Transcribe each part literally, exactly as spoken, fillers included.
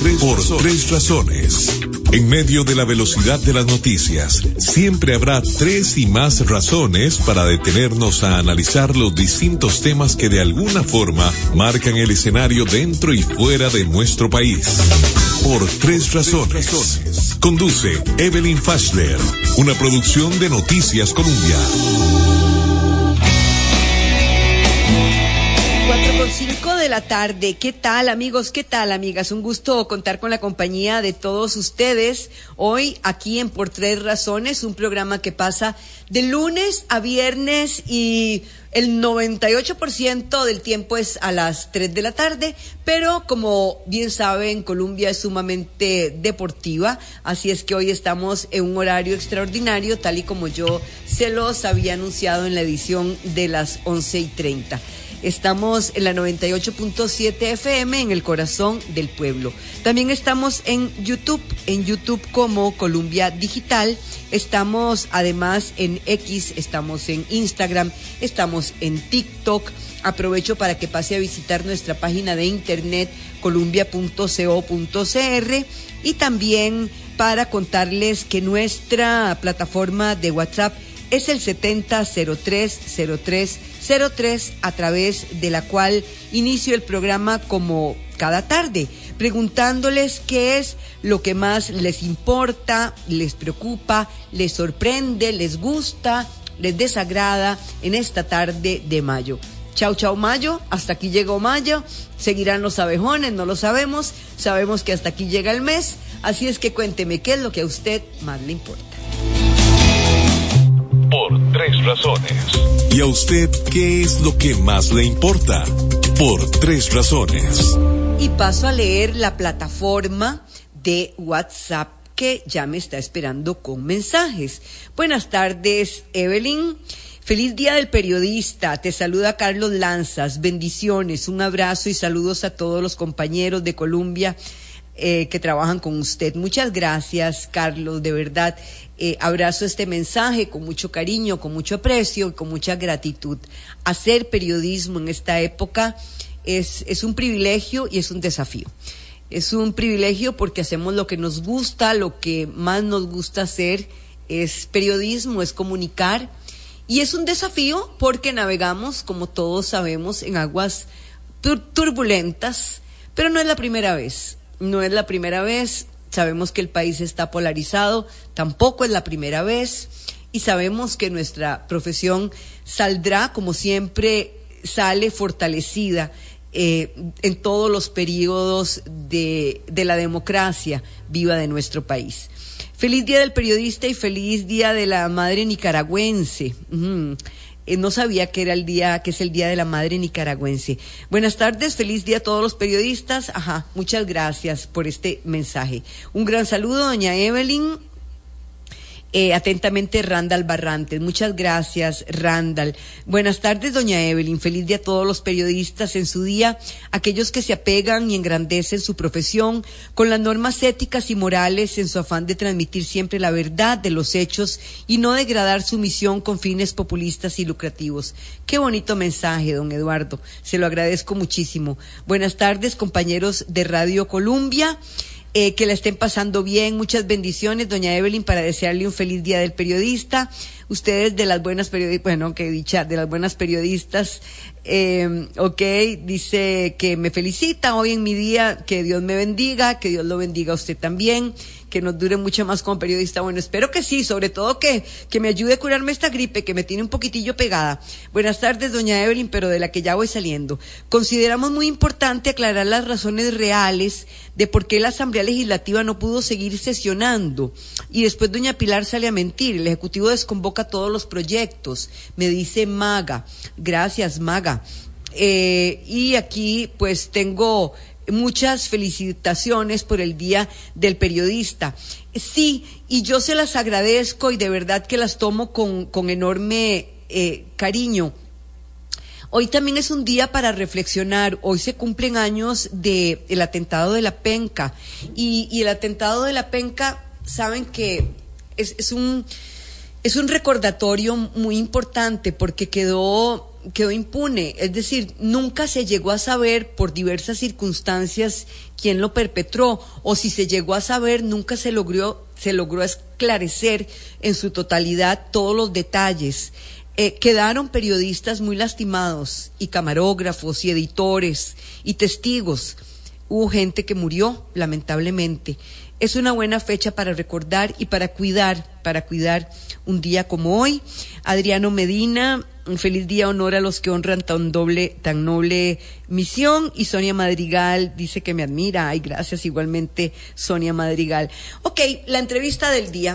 tres, por tres razones. En medio de la velocidad de las noticias, siempre habrá tres y más razones para detenernos a analizar los distintos temas que de alguna forma marcan el escenario dentro y fuera de nuestro país. Por tres razones. Conduce Evelyn Fashler, una producción de Noticias Colombia. cuatro con cinco de la tarde. ¿Qué tal, amigos? ¿Qué tal, amigas? Un gusto contar con la compañía de todos ustedes hoy aquí en Por Tres Razones, un programa que pasa de lunes a viernes y el noventa y ocho por ciento del tiempo es a las tres de la tarde, pero como bien saben, Colombia es sumamente deportiva, así es que hoy estamos en un horario extraordinario, tal y como yo se los había anunciado en la edición de las once y treinta. Estamos en la noventa y ocho punto siete F M en el corazón del pueblo. También estamos en YouTube, en YouTube como Colombia Digital. Estamos además en X, estamos en Instagram, estamos en TikTok. Aprovecho para que pase a visitar nuestra página de internet columbia punto co punto cr y también para contarles que nuestra plataforma de WhatsApp es el setenta cero tres cero tres cero tres, a través de la cual inicio el programa como cada tarde, preguntándoles qué es lo que más les importa, les preocupa, les sorprende, les gusta, les desagrada en esta tarde de mayo. Chau, chau, mayo, hasta aquí llegó mayo, seguirán los abejones, no lo sabemos, sabemos que hasta aquí llega el mes, así es que cuénteme qué es lo que a usted más le importa. Por tres razones. ¿Y a usted qué es lo que más le importa? Por tres razones. Y paso a leer la plataforma de WhatsApp que ya me está esperando con mensajes. Buenas tardes, Evelyn. Feliz Día del Periodista. Te saluda Carlos Lanzas. Bendiciones, un abrazo y saludos a todos los compañeros de Colombia eh, que trabajan con usted. Muchas gracias, Carlos, de verdad. Eh, abrazo este mensaje con mucho cariño, con mucho aprecio y con mucha gratitud. Hacer periodismo en esta época es, es un privilegio y es un desafío. Es un privilegio porque hacemos lo que nos gusta, lo que más nos gusta hacer es periodismo, es comunicar. Y es un desafío porque navegamos, como todos sabemos, en aguas tur- turbulentas, pero no es la primera vez. No es la primera vez. Sabemos que el país está polarizado, tampoco es la primera vez, y sabemos que nuestra profesión saldrá, como siempre, sale fortalecida eh, en todos los periodos de, de la democracia viva de nuestro país. Feliz Día del Periodista y feliz Día de la Madre Nicaragüense. Uh-huh. Eh, no sabía que era el día, que es el Día de la Madre Nicaragüense. Buenas tardes, feliz día a todos los periodistas. Ajá, muchas gracias por este mensaje. Un gran saludo, doña Evelyn. Eh, atentamente, Randall Barrantes. Muchas gracias, Randall. Buenas tardes, doña Evelyn. Feliz día a todos los periodistas en su día, aquellos que se apegan y engrandecen su profesión con las normas éticas y morales en su afán de transmitir siempre la verdad de los hechos y no degradar su misión con fines populistas y lucrativos. Qué bonito mensaje, don Eduardo. Se lo agradezco muchísimo. Buenas tardes, compañeros de Radio Colombia. Eh, que la estén pasando bien, muchas bendiciones, doña Evelyn, para desearle un feliz día del periodista. Ustedes de las buenas periodistas, bueno, que dicha, de las buenas periodistas, eh, ok, dice que me felicita hoy en mi día, que Dios me bendiga, que Dios lo bendiga a usted también, que nos dure mucho más como periodista. Bueno, espero que sí, sobre todo que, que me ayude a curarme esta gripe que me tiene un poquitillo pegada. Buenas tardes, doña Evelyn, pero de la que ya voy saliendo. Consideramos muy importante aclarar las razones reales de por qué la Asamblea Legislativa no pudo seguir sesionando. Y después doña Pilar sale a mentir, el Ejecutivo desconvoca todos los proyectos, me dice Maga. Gracias, Maga. Eh, y aquí pues tengo muchas felicitaciones por el Día del Periodista. Sí, y yo se las agradezco y de verdad que las tomo con, con enorme eh, cariño. Hoy también es un día para reflexionar. Hoy se cumplen años de el atentado de la Penca y, y el atentado de la Penca, saben que es, es un es un recordatorio muy importante porque quedó quedó impune, es decir, nunca se llegó a saber por diversas circunstancias quién lo perpetró, o si se llegó a saber, nunca se logró, se logró esclarecer en su totalidad todos los detalles. Eh, quedaron periodistas muy lastimados, y camarógrafos, y editores, y testigos. Hubo gente que murió, lamentablemente. Es una buena fecha para recordar y para cuidar, para cuidar un día como hoy. Adriano Medina, un feliz día, honor a los que honran tan doble, tan noble misión. Y Sonia Madrigal dice que me admira. Ay, gracias, igualmente Sonia Madrigal. Ok, la entrevista del día.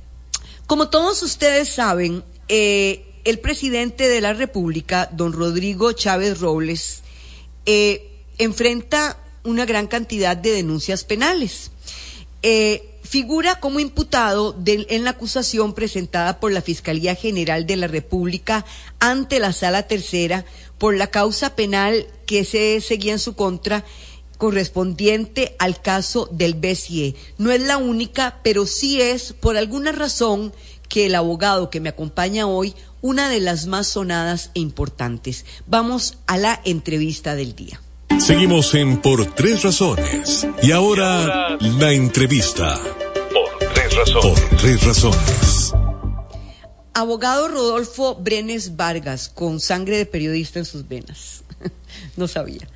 Como todos ustedes saben, eh, el presidente de la República, don Rodrigo Chávez Robles, eh, enfrenta una gran cantidad de denuncias penales. Eh, figura como imputado de, en la acusación presentada por la Fiscalía General de la República ante la Sala Tercera por la causa penal que se seguía en su contra, correspondiente al caso del B C E. No es la única, pero sí es, por alguna razón, que el abogado que me acompaña hoy, una de las más sonadas e importantes. Vamos a la entrevista del día. Seguimos en Por Tres Razones. Y ahora, la entrevista. Por Tres Razones. Por Tres Razones. Abogado Rodolfo Brenes Vargas, con sangre de periodista en sus venas. No sabía.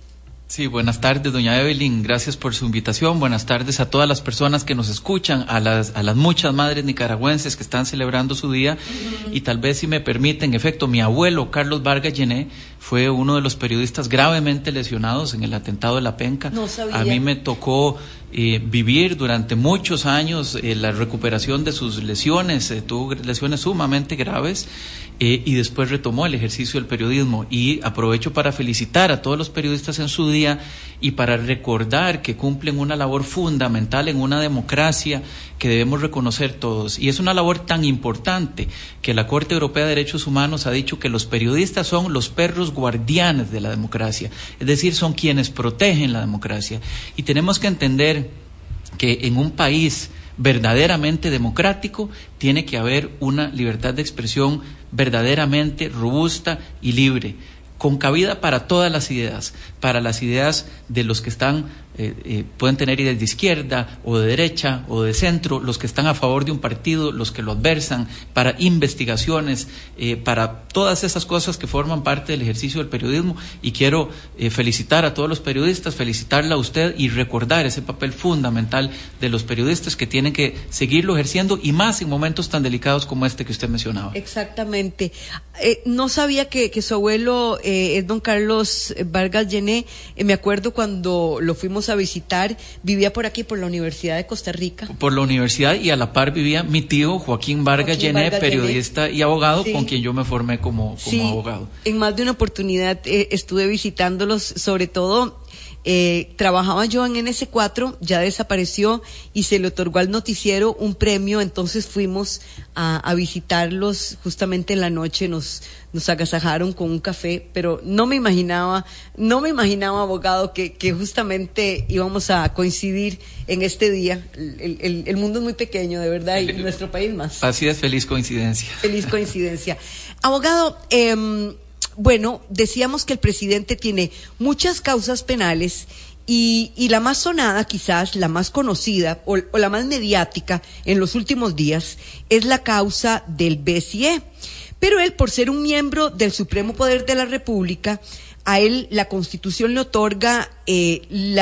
Sí, buenas tardes, doña Evelyn, gracias por su invitación. Buenas tardes a todas las personas que nos escuchan, a las a las muchas madres nicaragüenses que están celebrando su día. Uh-huh. Y tal vez, si me permiten, en efecto, mi abuelo Carlos Vargas Llené fue uno de los periodistas gravemente lesionados en el atentado de La Penca. No sabía. A mí me tocó eh, vivir durante muchos años eh, la recuperación de sus lesiones, eh, tuvo lesiones sumamente graves. Eh, y después retomó el ejercicio del periodismo, y aprovecho para felicitar a todos los periodistas en su día y para recordar que cumplen una labor fundamental en una democracia que debemos reconocer todos, y es una labor tan importante que la Corte Europea de Derechos Humanos ha dicho que los periodistas son los perros guardianes de la democracia, es decir, son quienes protegen la democracia, y tenemos que entender que en un país verdaderamente democrático tiene que haber una libertad de expresión verdaderamente robusta y libre, con cabida para todas las ideas, para las ideas de los que están, eh, eh, pueden tener ideas de izquierda o de derecha o de centro, los que están a favor de un partido, los que lo adversan, para investigaciones, eh, para todas esas cosas que forman parte del ejercicio del periodismo. Y quiero eh, felicitar a todos los periodistas, felicitarla a usted y recordar ese papel fundamental de los periodistas que tienen que seguirlo ejerciendo, y más en momentos tan delicados como este que usted mencionaba. Exactamente. Eh, no sabía que, que su abuelo eh, es don Carlos Vargas Llené. Eh, me acuerdo cuando lo fuimos a visitar, vivía por aquí, por la Universidad de Costa Rica. Por la universidad, y a la par vivía mi tío Joaquín Vargas Llené, Vargas periodista Llené. Y abogado, sí, con quien yo me formé como, como sí, abogado. En más de una oportunidad eh, estuve visitándolos, sobre todo eh, trabajaba yo en N S cuatro, ya desapareció, y se le otorgó al noticiero un premio, entonces fuimos a, a visitarlos justamente en la noche, nos nos agasajaron con un café, pero no me imaginaba, no me imaginaba, abogado, que, que justamente íbamos a coincidir en este día. El, el, el mundo es muy pequeño, de verdad, y nuestro país más. Así es, feliz coincidencia. Feliz coincidencia. Abogado, eh, bueno, decíamos que el presidente tiene muchas causas penales, y, y la más sonada, quizás la más conocida o, o la más mediática en los últimos días, es la causa del B C E. Pero él, por ser un miembro del Supremo Poder de la República, a él la Constitución le otorga eh,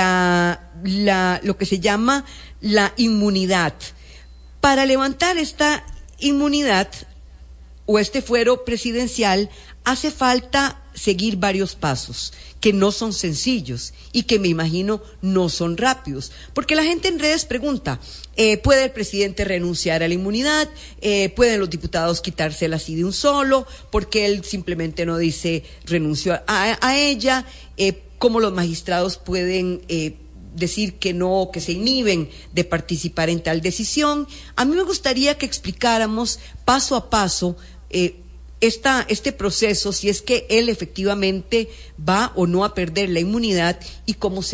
la, la, lo que se llama la inmunidad. Para levantar esta inmunidad o este fuero presidencial, hace falta seguir varios pasos que no son sencillos y que me imagino no son rápidos, porque la gente en redes pregunta, eh, ¿puede el presidente renunciar a la inmunidad? Eh, ¿pueden los diputados quitársela así de un solo? Porque él simplemente no dice renuncio a, a ella. Eh, ¿cómo los magistrados pueden eh, decir que no, que se inhiben de participar en tal decisión? A mí me gustaría que explicáramos paso a paso eh, Esta, este proceso, si es que él efectivamente va o no a perder la inmunidad, y cómo sería.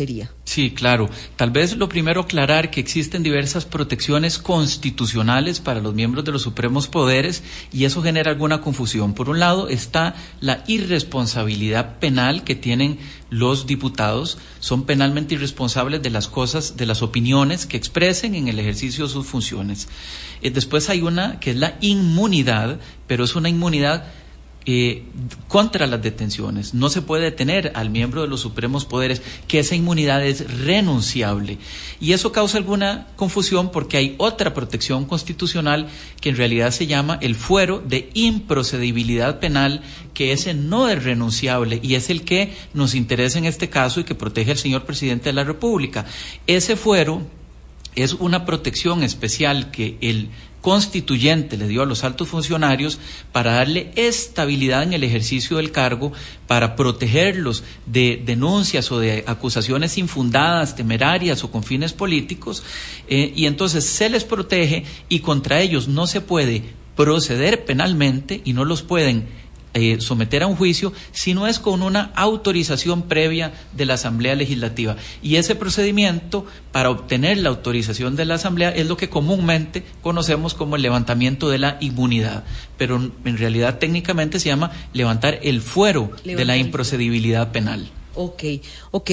Sí, claro. Tal vez lo primero aclarar que existen diversas protecciones constitucionales para los miembros de los supremos poderes y eso genera alguna confusión. Por un lado está la irresponsabilidad penal que tienen los diputados, son penalmente irresponsables de las cosas, de las opiniones que expresen en el ejercicio de sus funciones. Eh, después hay una que es la inmunidad, pero es una inmunidad Eh, contra las detenciones. No se puede detener al miembro de los supremos poderes, que esa inmunidad es renunciable. Y eso causa alguna confusión porque hay otra protección constitucional que en realidad se llama el fuero de improcedibilidad penal, que ese no es renunciable y es el que nos interesa en este caso y que protege al señor presidente de la República. Ese fuero es una protección especial que el constituyente le dio a los altos funcionarios para darle estabilidad en el ejercicio del cargo, para protegerlos de denuncias o de acusaciones infundadas, temerarias o con fines políticos, eh, y entonces se les protege y contra ellos no se puede proceder penalmente y no los pueden Eh, someter a un juicio si no es con una autorización previa de la Asamblea Legislativa. Y ese procedimiento para obtener la autorización de la Asamblea es lo que comúnmente conocemos como el levantamiento de la inmunidad, pero en realidad técnicamente se llama levantar el fuero levantar de la improcedibilidad penal. Ok, ok.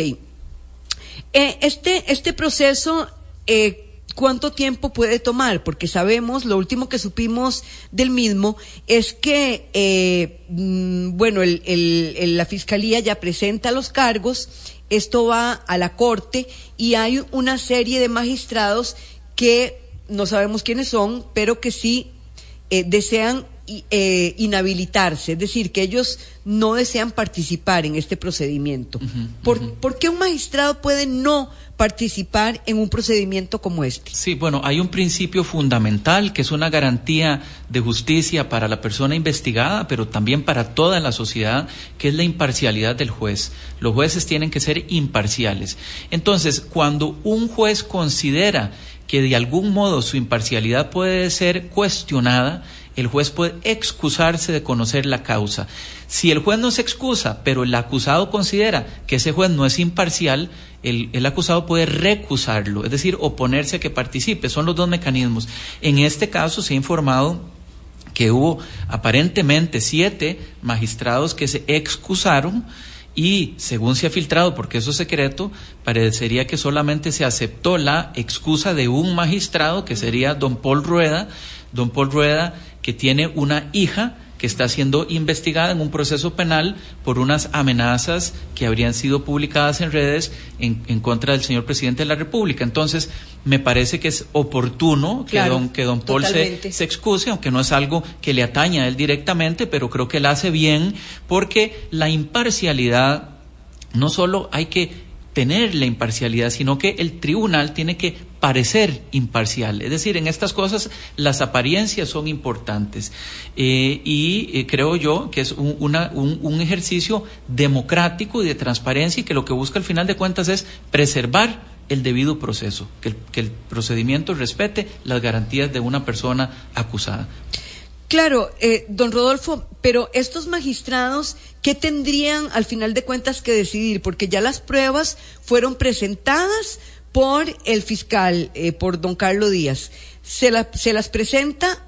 Eh, este, este proceso, eh, ¿cuánto tiempo puede tomar? Porque sabemos, lo último que supimos del mismo es que, eh, bueno, el, el, el, la Fiscalía ya presenta los cargos, esto va a la Corte y hay una serie de magistrados que no sabemos quiénes son, pero que sí eh, desean eh, inhabilitarse, es decir, que ellos no desean participar en este procedimiento. Uh-huh, ¿Por, uh-huh. ¿Por qué un magistrado puede no participar en un procedimiento como este? Sí, bueno, hay un principio fundamental que es una garantía de justicia para la persona investigada, pero también para toda la sociedad, que es la imparcialidad del juez. Los jueces tienen que ser imparciales. Entonces, cuando un juez considera que de algún modo su imparcialidad puede ser cuestionada, el juez puede excusarse de conocer la causa. Si el juez no se excusa, pero el acusado considera que ese juez no es imparcial, el, el acusado puede recusarlo, es decir, oponerse a que participe. Son los dos mecanismos. En este caso se ha informado que hubo aparentemente siete magistrados que se excusaron y, según se ha filtrado, porque eso es secreto, parecería que solamente se aceptó la excusa de un magistrado, que sería don Paul Rueda, don Paul Rueda, que tiene una hija que está siendo investigada en un proceso penal por unas amenazas que habrían sido publicadas en redes en, en contra del señor presidente de la República. Entonces, me parece que es oportuno que claro, don, que don Paul se, se excuse, aunque no es algo que le atañe a él directamente, pero creo que él hace bien, porque la imparcialidad, no solo hay que tener la imparcialidad, sino que el tribunal tiene que parecer imparcial. Es decir, en estas cosas las apariencias son importantes eh, y eh, creo yo que es un, una, un, un ejercicio democrático y de transparencia y que lo que busca al final de cuentas es preservar el debido proceso, que el, que el procedimiento respete las garantías de una persona acusada. Claro, eh, don Rodolfo, pero estos magistrados, ¿qué tendrían al final de cuentas que decidir? Porque ya las pruebas fueron presentadas por el fiscal, eh, por don Carlos Díaz. Se, la, se las presenta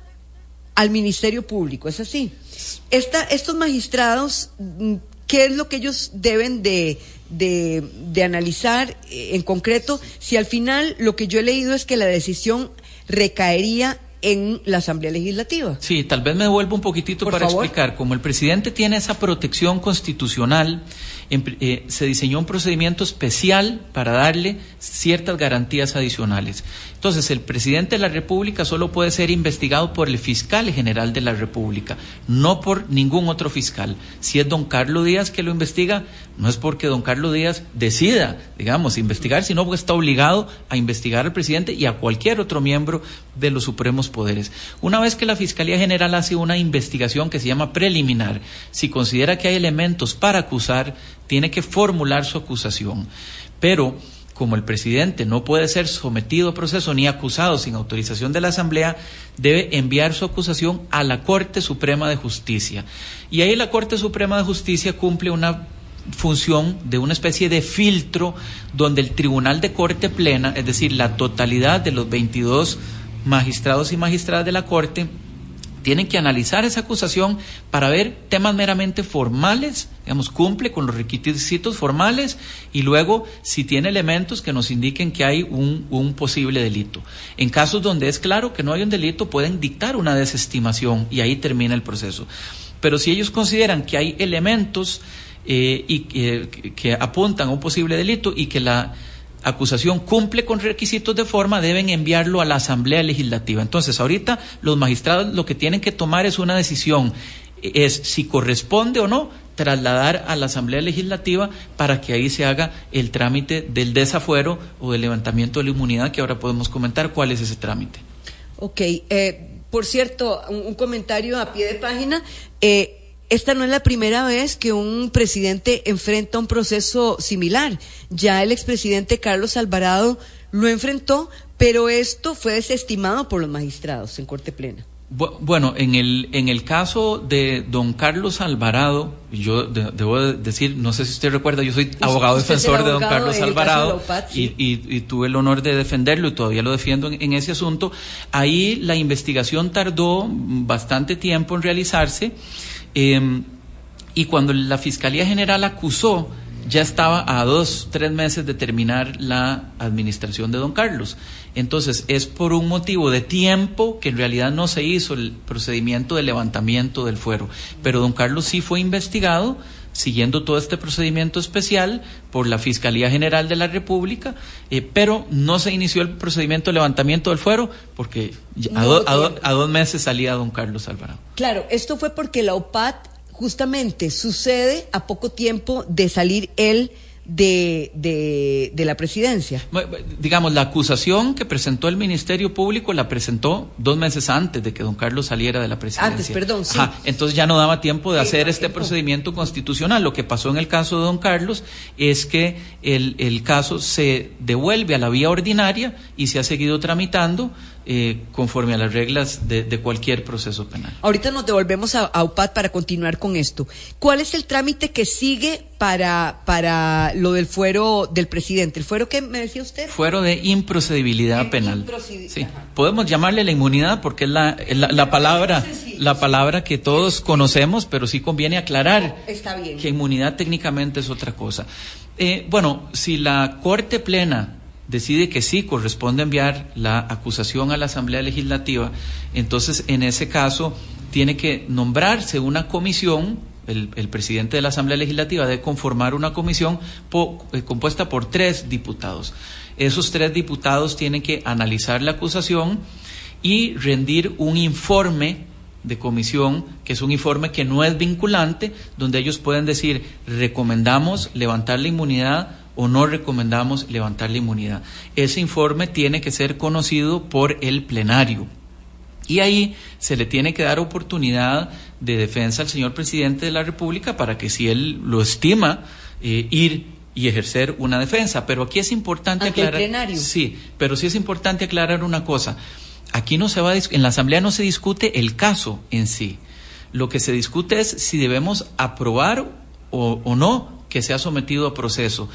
al Ministerio Público, ¿es así? Esta, estos magistrados, ¿qué es lo que ellos deben de, de, de analizar eh, en concreto? Si al final lo que yo he leído es que la decisión recaería en la Asamblea Legislativa. Sí, tal vez me devuelvo un poquitito Por para favor. explicar. Como el presidente tiene esa protección constitucional, en, eh, se diseñó un procedimiento especial para darle ciertas garantías adicionales. Entonces, el presidente de la República solo puede ser investigado por el fiscal general de la República, no por ningún otro fiscal. Si es don Carlos Díaz que lo investiga, no es porque don Carlos Díaz decida, digamos, investigar, sino porque está obligado a investigar al presidente y a cualquier otro miembro de los supremos poderes. Una vez que la Fiscalía General hace una investigación que se llama preliminar, si considera que hay elementos para acusar, tiene que formular su acusación. Pero como el presidente no puede ser sometido a proceso ni acusado sin autorización de la Asamblea, debe enviar su acusación a la Corte Suprema de Justicia. Y ahí la Corte Suprema de Justicia cumple una función de una especie de filtro donde el Tribunal de Corte Plena, es decir, la totalidad de los veintidós magistrados y magistradas de la Corte, tienen que analizar esa acusación para ver temas meramente formales, digamos, cumple con los requisitos formales, y luego si tiene elementos que nos indiquen que hay un, un posible delito. En casos donde es claro que no hay un delito, pueden dictar una desestimación y ahí termina el proceso. Pero si ellos consideran que hay elementos eh, y eh, que, que apuntan a un posible delito y que la acusación cumple con requisitos de forma, deben enviarlo a la Asamblea Legislativa. Entonces, ahorita los magistrados lo que tienen que tomar es una decisión, es si corresponde o no trasladar a la Asamblea Legislativa para que ahí se haga el trámite del desafuero o del levantamiento de la inmunidad, que ahora podemos comentar cuál es ese trámite. Ok, eh, por cierto, un, un comentario a pie de página. Eh, Esta no es la primera vez que un presidente enfrenta un proceso similar. Ya el expresidente Carlos Alvarado lo enfrentó, pero esto fue desestimado por los magistrados en Corte Plena. Bueno, en el en el caso de don Carlos Alvarado, yo de, debo decir, no sé si usted recuerda, yo soy abogado defensor de don Carlos Alvarado U P A T, sí. y, y, y tuve el honor de defenderlo y todavía lo defiendo en, en ese asunto. Ahí la investigación tardó bastante tiempo en realizarse. Eh, y cuando la Fiscalía General acusó, ya estaba a dos, tres meses de terminar la administración de don Carlos. Entonces, es por un motivo de tiempo que en realidad no se hizo el procedimiento de levantamiento del fuero. Pero don Carlos sí fue investigado, siguiendo todo este procedimiento especial por la Fiscalía General de la República, eh, pero no se inició el procedimiento de levantamiento del fuero porque a, do, a, do, a dos meses salía don Carlos Alvarado. Claro, esto fue porque la U P A T justamente sucede a poco tiempo de salir él de, de, de la presidencia. Digamos, la acusación que presentó el Ministerio Público la presentó dos meses antes de que don Carlos saliera de la presidencia. Antes, perdón, sí. Ajá, entonces ya no daba tiempo de sí, hacer este tiempo. procedimiento constitucional. Lo que pasó en el caso de don Carlos es que el, el caso se devuelve a la vía ordinaria y se ha seguido tramitando Eh, conforme a las reglas de, de cualquier proceso penal. Ahorita nos devolvemos a, a U P A T para continuar con esto. ¿Cuál es el trámite que sigue para para lo del fuero del presidente? ¿El fuero qué me decía usted? Fuero de improcedibilidad de penal. Improcedi- sí. Podemos llamarle la inmunidad porque es la, la, la palabra la palabra que todos conocemos, pero sí conviene aclarar Está bien. que inmunidad técnicamente es otra cosa. Eh, bueno, si la Corte Plena decide que sí corresponde enviar la acusación a la Asamblea Legislativa, entonces en ese caso tiene que nombrarse una comisión, el, el presidente de la Asamblea Legislativa debe conformar una comisión po, eh, compuesta por tres diputados. Esos tres diputados tienen que analizar la acusación y rendir un informe de comisión, que es un informe que no es vinculante, donde ellos pueden decir, recomendamos levantar la inmunidad o no recomendamos levantar la inmunidad. Ese informe tiene que ser conocido por el plenario. Y ahí se le tiene que dar oportunidad de defensa al señor presidente de la República para que, si él lo estima, eh, ir y ejercer una defensa. Pero aquí es importante ¿Ante aclarar. el plenario? Sí, pero sí es importante aclarar una cosa. Aquí no se va a, en la Asamblea no se discute el caso en sí. Lo que se discute es si debemos aprobar o, o no que sea sometido a proceso.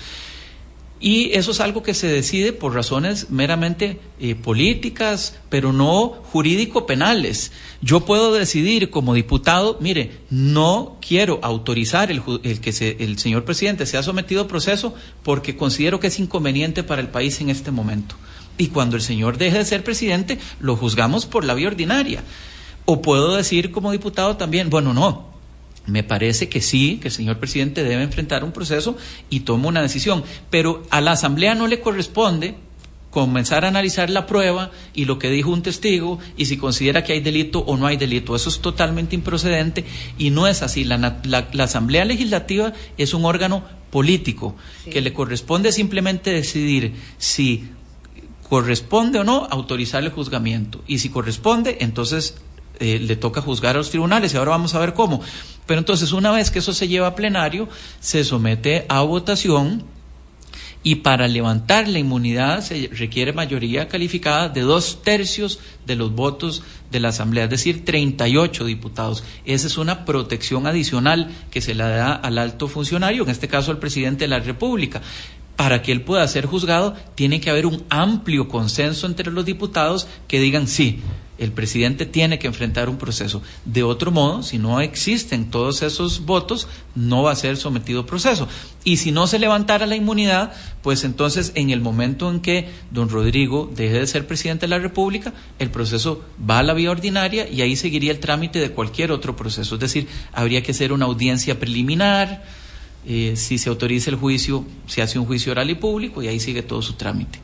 Y eso es algo que se decide por razones meramente eh, políticas, pero no jurídico-penales. Yo puedo decidir como diputado, mire, no quiero autorizar el, el que se, el señor presidente sea sometido a proceso porque considero que es inconveniente para el país en este momento. Y cuando el señor deje de ser presidente, lo juzgamos por la vía ordinaria. O puedo decir como diputado también, bueno, no, me parece que sí, que el señor presidente debe enfrentar un proceso y toma una decisión, pero a la Asamblea no le corresponde comenzar a analizar la prueba y lo que dijo un testigo y si considera que hay delito o no hay delito. Eso es totalmente improcedente y no es así. La, la, la Asamblea Legislativa es un órgano político, sí, que le corresponde simplemente decidir si corresponde o no autorizar el juzgamiento, y si corresponde, entonces eh, le toca juzgar a los tribunales, y ahora vamos a ver cómo. Pero entonces, una vez que eso se lleva a plenario, se somete a votación Y para levantar la inmunidad se requiere mayoría calificada de dos tercios de los votos de la Asamblea, es decir, treinta y ocho diputados. Esa es una protección adicional que se le da al alto funcionario, en este caso al presidente de la República. Para que él pueda ser juzgado, tiene que haber un amplio consenso entre los diputados que digan sí, el presidente tiene que enfrentar un proceso. De otro modo, si no existen todos esos votos, no va a ser sometido a proceso. Y si no se levantara la inmunidad, pues entonces en el momento en que don Rodrigo deje de ser presidente de la República, el proceso va a la vía ordinaria y ahí seguiría el trámite de cualquier otro proceso. Es decir, habría que hacer una audiencia preliminar, eh, si se autoriza el juicio, se hace un juicio oral y público y ahí sigue todo su trámite.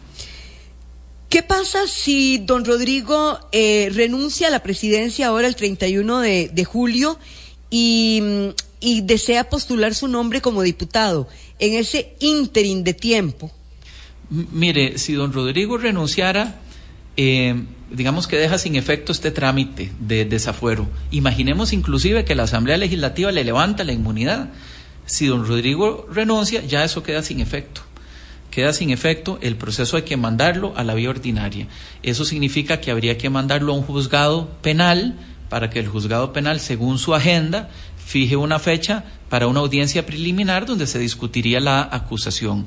¿Qué pasa si don Rodrigo eh, renuncia a la presidencia ahora el treinta y uno de, de julio y, y desea postular su nombre como diputado en ese ínterin de tiempo? M- mire, si don Rodrigo renunciara, eh, digamos que deja sin efecto este trámite de desafuero. Imaginemos inclusive que la Asamblea Legislativa le levanta la inmunidad. Si don Rodrigo renuncia, ya eso queda sin efecto. Queda sin efecto, el proceso hay que mandarlo a la vía ordinaria. Eso significa que habría que mandarlo a un juzgado penal para que el juzgado penal, según su agenda, fije una fecha para una audiencia preliminar donde se discutiría la acusación.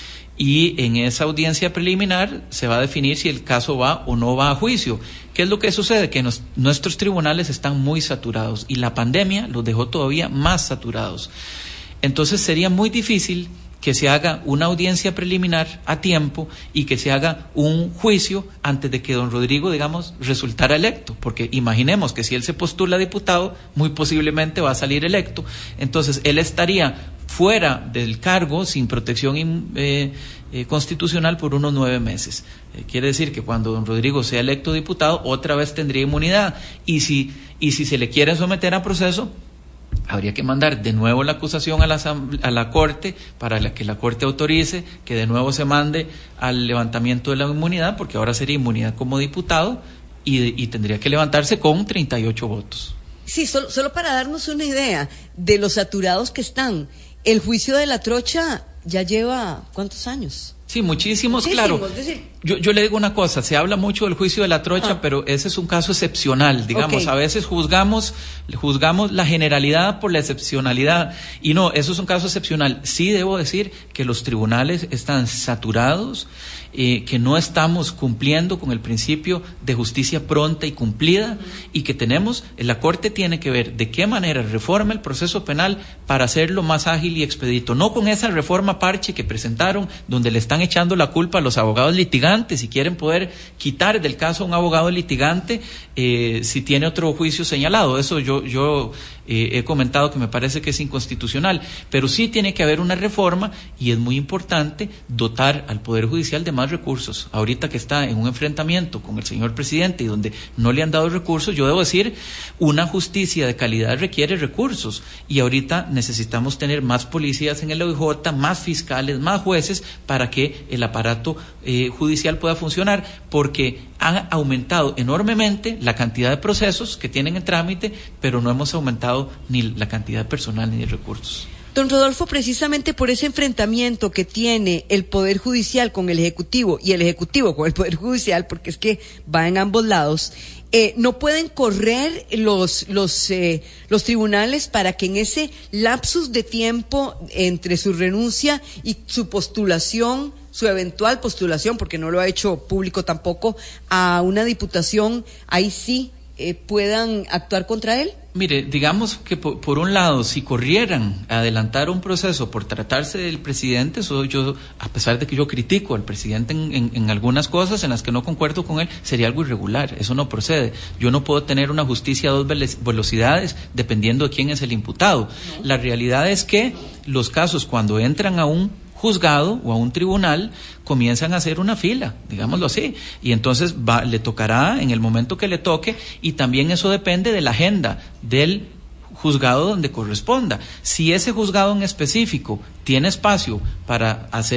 Y en esa audiencia preliminar se va a definir si el caso va o no va a juicio. ¿Qué es lo que sucede? Que nos, nuestros tribunales están muy saturados y la pandemia los dejó todavía más saturados. Entonces sería muy difícil que se haga una audiencia preliminar a tiempo y que se haga un juicio antes de que don Rodrigo, digamos, resultara electo, porque imaginemos que si él se postula a diputado, muy posiblemente va a salir electo, entonces él estaría fuera del cargo sin protección eh, eh, constitucional por unos nueve meses. Eh, quiere decir que cuando don Rodrigo sea electo diputado, otra vez tendría inmunidad, y si, y si se le quiere someter a proceso, habría que mandar de nuevo la acusación a la, a la Corte para la que la Corte autorice que de nuevo se mande al levantamiento de la inmunidad, porque ahora sería inmunidad como diputado y, y tendría que levantarse con treinta y ocho votos. Sí, solo, solo para darnos una idea de los saturados que están, el juicio de la trocha ya lleva ¿cuántos años? Sí, muchísimos, muchísimos claro. Es decir, yo, yo le digo una cosa, se habla mucho del juicio de la trocha, ah. pero ese es un caso excepcional, digamos. Okay. A veces juzgamos, juzgamos la generalidad por la excepcionalidad, y no, eso es un caso excepcional. Sí debo decir que los tribunales están saturados, eh, que no estamos cumpliendo con el principio de justicia pronta y cumplida, uh-huh. y que tenemos, la Corte tiene que ver de qué manera reforma el proceso penal para hacerlo más ágil y expedito, no con esa reforma parche que presentaron, donde le están echando la culpa a los abogados litigantes y quieren poder quitar del caso a un abogado litigante eh, si tiene otro juicio señalado. Eso yo, yo eh, he comentado que me parece que es inconstitucional, pero sí tiene que haber una reforma y es muy importante dotar al Poder Judicial de más recursos. Ahorita que está en un enfrentamiento con el señor presidente y donde no le han dado recursos, yo debo decir, una justicia de calidad requiere recursos y ahorita necesitamos tener más policías en el O I J, más fiscales, más jueces para que el aparato eh, judicial pueda funcionar, porque han aumentado enormemente la cantidad de procesos que tienen en trámite, pero no hemos aumentado ni la cantidad de personal ni de recursos. Don Rodolfo, precisamente por ese enfrentamiento que tiene el Poder Judicial con el Ejecutivo y el Ejecutivo con el Poder Judicial, porque es que va en ambos lados, eh, no pueden correr los, los, eh, los tribunales para que en ese lapsus de tiempo entre su renuncia y su postulación, su eventual postulación, porque no lo ha hecho público tampoco, a una diputación, ahí sí eh, puedan actuar contra él. Mire, digamos que por, por un lado, si corrieran a adelantar un proceso por tratarse del presidente, eso yo, a pesar de que yo critico al presidente en, en, en algunas cosas en las que no concuerdo con él, sería algo irregular, eso no procede. Yo no puedo tener una justicia a dos velocidades dependiendo de quién es el imputado. No. La realidad es que los casos cuando entran a un juzgado o a un tribunal comienzan a hacer una fila, digámoslo así, y entonces va, le tocará en el momento que le toque, y también eso depende de la agenda del juzgado donde corresponda. Si ese juzgado en específico tiene espacio para hacer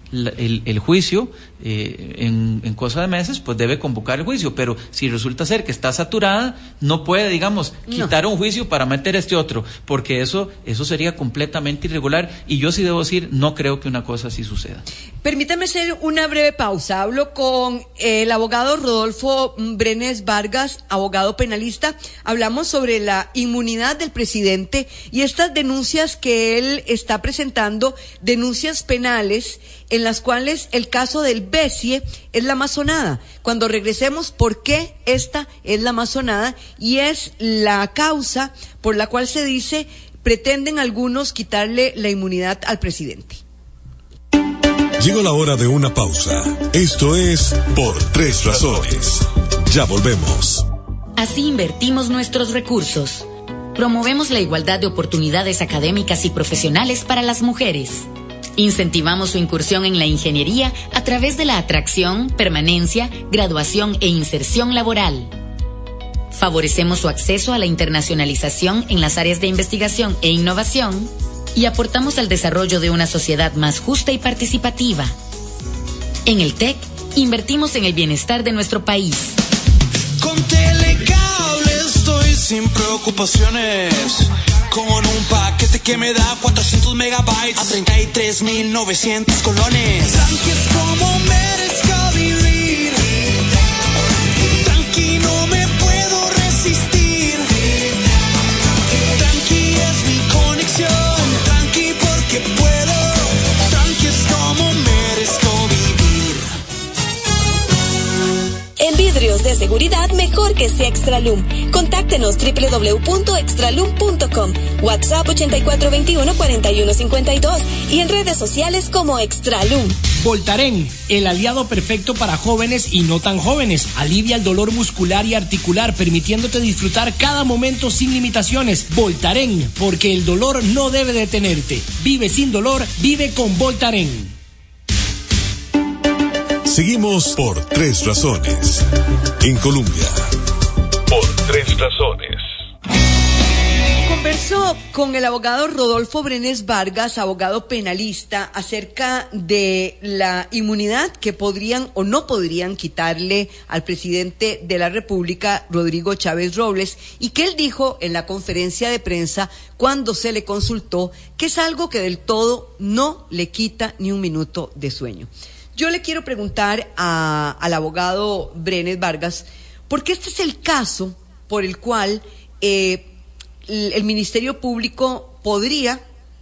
la, el, el juicio eh, en, en cosa de meses, pues debe convocar el juicio, pero si resulta ser que está saturada, no puede, digamos, quitar no. un juicio para meter este otro, porque eso, eso sería completamente irregular, y yo sí debo decir, no creo que una cosa así suceda. Permítame hacer una breve pausa. Hablo con el abogado Rodolfo Brenes Vargas, abogado penalista. Hablamos sobre la inmunidad del presidente y estas denuncias que él está presentando, denuncias penales en las cuales el caso del BESIE es la más sonada. Cuando regresemos, ¿por qué esta es la más sonada? Y es la causa por la cual se dice pretenden algunos quitarle la inmunidad al presidente. Llegó la hora de una pausa. Esto es Por Tres Razones. Ya volvemos. Así invertimos nuestros recursos. Promovemos la igualdad de oportunidades académicas y profesionales para las mujeres. Incentivamos su incursión en la ingeniería a través de la atracción, permanencia, graduación e inserción laboral. Favorecemos su acceso a la internacionalización en las áreas de investigación e innovación y aportamos al desarrollo de una sociedad más justa y participativa. En el T E C, invertimos en el bienestar de nuestro país. Con Telecable estoy sin preocupaciones. Con un paquete que me da cuatrocientos megabytes a treinta y tres mil novecientos colones. Tranqui es como merezca vivir. Tranqui no me puedo resistir. Tranqui es mi conexión. Tranqui porque puedo. Tranqui es como merezco vivir. En vidrios de seguridad, mejor que sea Extralum. Contáctenos doble u doble u doble u punto extralum punto com, WhatsApp ochenta y cuatro veintiuno cuarenta y uno cincuenta y dos y en redes sociales como Extralum. Voltaren, el aliado perfecto para jóvenes y no tan jóvenes. Alivia el dolor muscular y articular, permitiéndote disfrutar cada momento sin limitaciones. Voltaren, porque el dolor no debe detenerte. Vive sin dolor, vive con Voltaren. Seguimos por Tres Razones. En Colombia. Por Tres Razones. Converso con el abogado Rodolfo Brenes Vargas, abogado penalista, acerca de la inmunidad que podrían o no podrían quitarle al presidente de la República, Rodrigo Chávez Robles, y que él dijo en la conferencia de prensa cuando se le consultó que es algo que del todo no le quita ni un minuto de sueño. Yo le quiero preguntar a, al abogado Brenes Vargas, porque este es el caso por el cual eh, el, el Ministerio Público podría,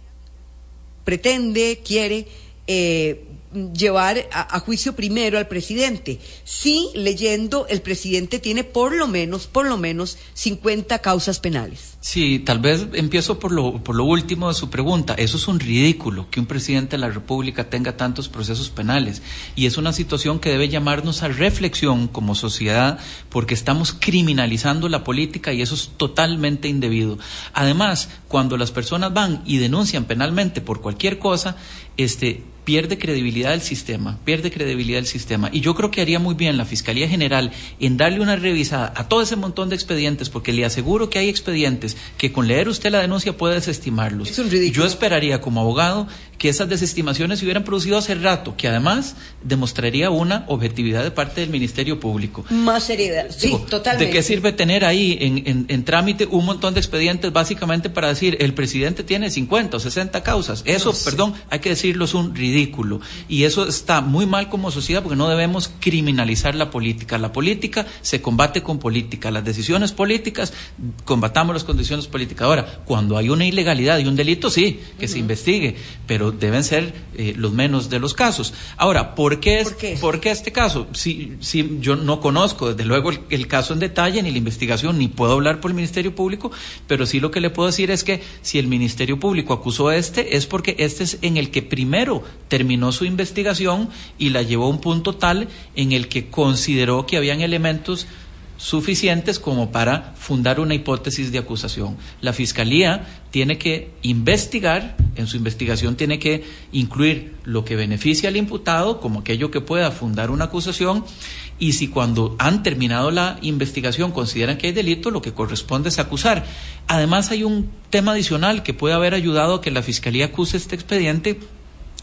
pretende, quiere eh, llevar a, a juicio primero al presidente. Sí, leyendo, el presidente tiene por lo menos, por lo menos cincuenta causas penales. Sí, tal vez empiezo por lo, por lo último de su pregunta. Eso es un ridículo, que un presidente de la República tenga tantos procesos penales. Y es una situación que debe llamarnos a reflexión como sociedad, porque estamos criminalizando la política y eso es totalmente indebido. Además, cuando las personas van y denuncian penalmente por cualquier cosa, este... pierde credibilidad el sistema, pierde credibilidad el sistema. Y yo creo que haría muy bien la Fiscalía General en darle una revisada a todo ese montón de expedientes, porque le aseguro que hay expedientes que con leer usted la denuncia puede desestimarlos. Es un ridículo. Yo esperaría como abogado que esas desestimaciones se hubieran producido hace rato, que además demostraría una objetividad de parte del Ministerio Público. Más seriedad, sí, Digo, totalmente. ¿De qué sirve tener ahí en, en, en trámite un montón de expedientes básicamente para decir el presidente tiene cincuenta o sesenta causas? Eso, no sé. Perdón, hay que decirlo, es un ridículo. Y eso está muy mal como sociedad, porque no debemos criminalizar la política. La política se combate con política. Las decisiones políticas, combatamos las condiciones políticas. Ahora, cuando hay una ilegalidad y un delito, sí, que uh-huh. se investigue, pero deben ser eh, los menos de los casos. Ahora, ¿por qué, es, ¿Por qué? ¿por qué este caso? Si, si yo no conozco, desde luego, el, el caso en detalle, ni la investigación, ni puedo hablar por el Ministerio Público, pero sí lo que le puedo decir es que si el Ministerio Público acusó a este, es porque este es en el que primero terminó su investigación y la llevó a un punto tal en el que consideró que habían elementos suficientes como para fundar una hipótesis de acusación. La Fiscalía tiene que investigar, en su investigación tiene que incluir lo que beneficia al imputado como aquello que pueda fundar una acusación, y si cuando han terminado la investigación consideran que hay delito, lo que corresponde es acusar. Además, hay un tema adicional que puede haber ayudado a que la Fiscalía acuse este expediente,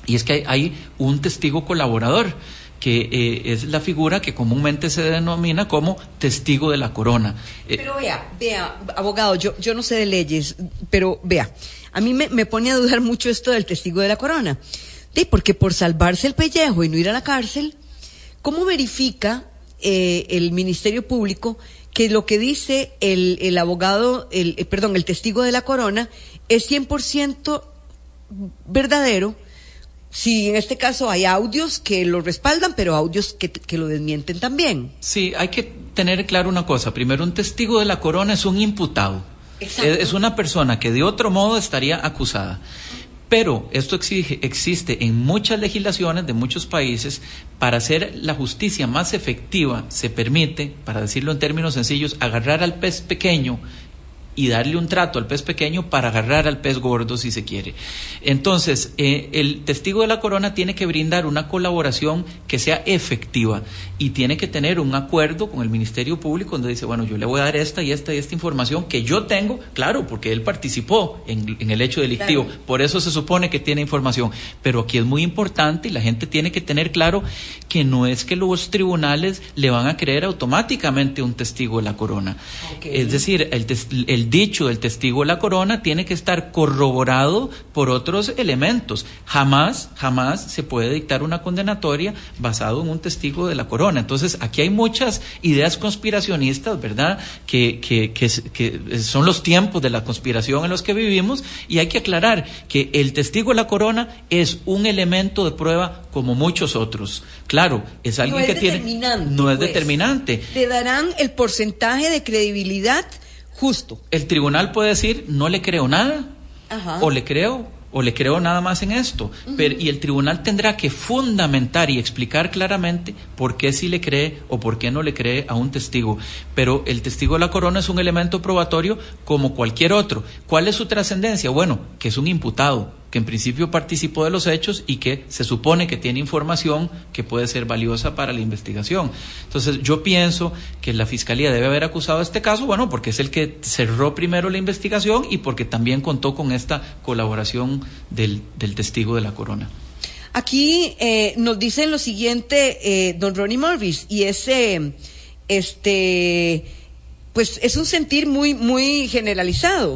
y es que hay, hay un testigo colaborador, que eh, es la figura que comúnmente se denomina como testigo de la corona. Eh, pero vea, vea, abogado, yo, yo no sé de leyes, pero vea, a mí me, me pone a dudar mucho esto del testigo de la corona. Sí, porque por salvarse el pellejo y no ir a la cárcel, ¿cómo verifica eh, el Ministerio Público que lo que dice el, el abogado, el, eh, perdón, el testigo de la corona es cien por ciento verdadero? Si en este caso hay audios que lo respaldan, pero audios que, que lo desmienten también. Sí, hay que tener claro una cosa. Primero, un testigo de la corona es un imputado. Exacto. Es una persona que de otro modo estaría acusada. Pero esto exige, existe en muchas legislaciones de muchos países. Para hacer la justicia más efectiva, se permite, para decirlo en términos sencillos, agarrar al pez pequeño y darle un trato al pez pequeño para agarrar al pez gordo, si se quiere. Entonces, eh, el testigo de la corona tiene que brindar una colaboración que sea efectiva y tiene que tener un acuerdo con el Ministerio Público donde dice, bueno, yo le voy a dar esta y esta y esta información que yo tengo, claro, porque él participó en, en el hecho delictivo, claro. Por eso se supone que tiene información, pero aquí es muy importante y la gente tiene que tener claro que no es que los tribunales le van a creer automáticamente a un testigo de la corona. Okay. Es decir, el, el El dicho del testigo de la corona tiene que estar corroborado por otros elementos. Jamás, jamás se puede dictar una condenatoria basado en un testigo de la corona. Entonces, aquí hay muchas ideas conspiracionistas, ¿verdad? Que, que, que, que son los tiempos de la conspiración en los que vivimos, y hay que aclarar que el testigo de la corona es un elemento de prueba como muchos otros. Claro, es alguien no es que tiene... No es pues, determinante. Le darán el porcentaje de credibilidad justo. El tribunal puede decir, no le creo nada, ajá, o le creo, o le creo nada más en esto. Uh-huh. Pero, y el tribunal tendrá que fundamentar y explicar claramente por qué sí le cree o por qué no le cree a un testigo. Pero el testigo de la corona es un elemento probatorio como cualquier otro. ¿Cuál es su trascendencia? Bueno, que es un imputado, que en principio participó de los hechos y que se supone que tiene información que puede ser valiosa para la investigación. Entonces, yo pienso que la Fiscalía debe haber acusado este caso, bueno, porque es el que cerró primero la investigación y porque también contó con esta colaboración del, del testigo de la corona. Aquí eh, nos dicen lo siguiente, eh, don Ronnie Morris, y ese, este, pues es un sentir muy, muy generalizado.